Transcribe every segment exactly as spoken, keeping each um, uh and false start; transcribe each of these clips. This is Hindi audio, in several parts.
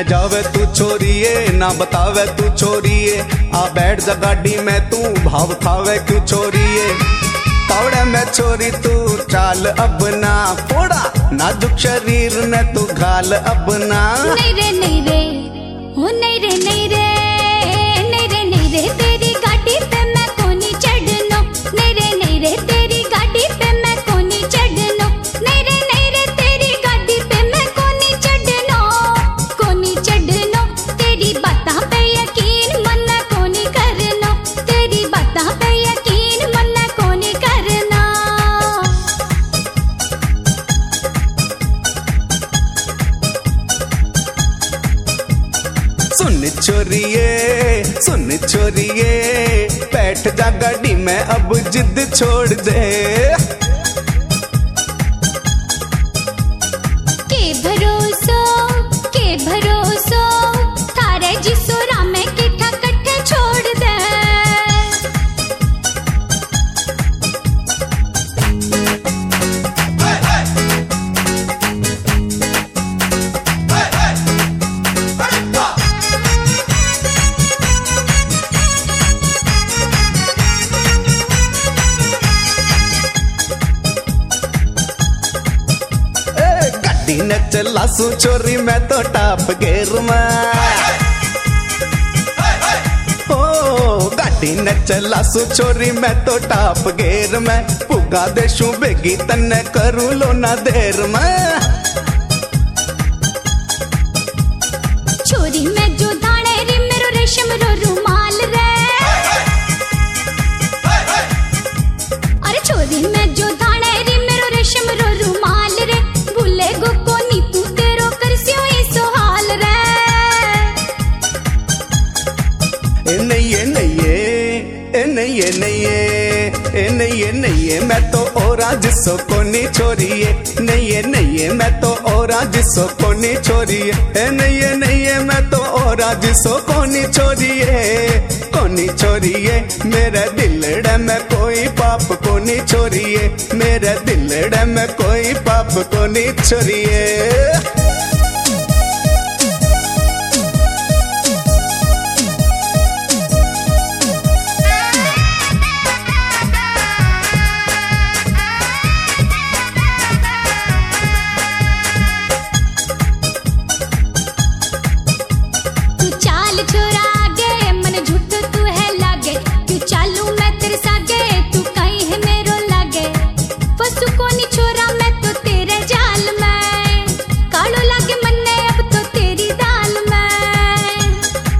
जावे तू छोरिए ना बतावे तू छोरिए, आ बैठ जा गाड़ी में तू भाव खावे क्यों छोरिए। तावड़े में छोरी तू चाल अपना, फोड़ा नाजुक शरीर ने तू घाल अपना। नहीं रे नहीं रे हो नहीं रे नहीं रे नहीं रे नहीं रे तेरी गाड़ी पे मैं कोनी चढ़नो। नहीं रे नहीं रे तेरी गाड़ी पे मैं कोनी चढ़नो। नहीं रे नहीं रे तेरी गाड़ी पे मैं कोनी चढ़नो कोनी चढ़नो। तेरी बातां पे यकीन मन्ना कोनी करनो। तेरी बातां पे यकीन मन्ना कोनी करना। सुन छोरिए सुन छोरिए, बैठ जा गाड़ी में अब जिद छोड़ दे। के भरोसो के भरोसो थारे जिसोरा में किठा कट्ठे छोड़ दे। ने चला सू छोरी मैं तो टाप गेर में, ओ गाड़ी ने चला सू छोरी मैं तो टाप गेर में। पुगा देशू बेगी तन्ने करू लो ना देर में। छोरी में जो दाने रे मेरो रेशम रो रुमाल रे। अरे छोरी में जो दाने रे मेरो रेशम रो रुमाल रे। भूले गो कोनी तू तेरो करसियो ई सोहाल रे। ए नहीं ए नहीं ए नहीं ए नहीं ए नहीं ए नहीं ए मैं तो और जिसो कोनी छोरिए। नहीं ए नहीं ए मैं तो और जिसो कोनी छोरिए। ए नहीं ए नहीं ए मैं तो और जिसो कोनी छोरिए कोनी छोरिए। मेरे दिलड़े में कोई पाप कोनी छोरिए। मेरे दिलड़े में कोई पाप कोनी छोरिए। छोरा आगे मन झूठ तू है लागे। क्यों चालू मैं तेरे सागे तू कहीं है मेरो लागे। फसू कोनी छोरा मैं तो तेरे जाल में। कालो लागे मन्ने अब तो तेरी दाल में।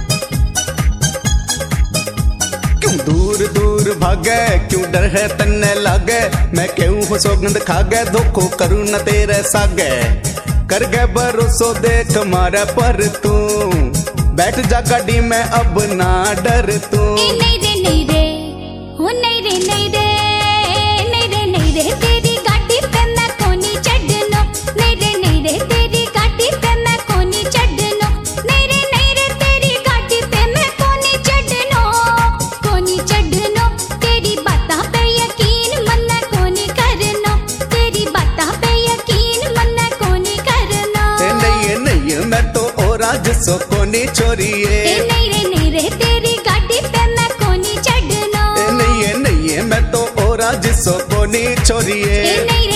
क्यों दूर दूर भागे क्यों डर है तन्ने लागे। मैं क्यों हो सौगंध खागे धोखो करूँ न तेरे सागे। कर गए भरोसो देख मारे पर तू, बैठ जा गाड़ी में अब ना डर तू। नहीं रे नहीं रे हो नहीं रे नहीं रे नहीं रे नहीं रे तेरी गाड़ी पे मैं कोनी चढ़नो। नहीं रे नहीं रे तेरी गाड़ी पे मैं कोनी चढ़नो। नहीं रे नहीं रे तेरी गाड़ी पे मैं कोनी चढ़नो कोनी चढ़नो। तेरी बातां पे यकीन मन्ना कोनी करनो। तेरी बातां पे यकीन मन्ना कोनी करनो। ए नहीं ए नहीं ए मैं तो और जिसो कोनी छोरिए। ए नहीं रे नहीं रे तेरी गाड़ी पे मैं कोनी चढ़नो। ए नहीं ए नहीं ए मैं तो और जिसो कोनी छोरिए। ए नहीं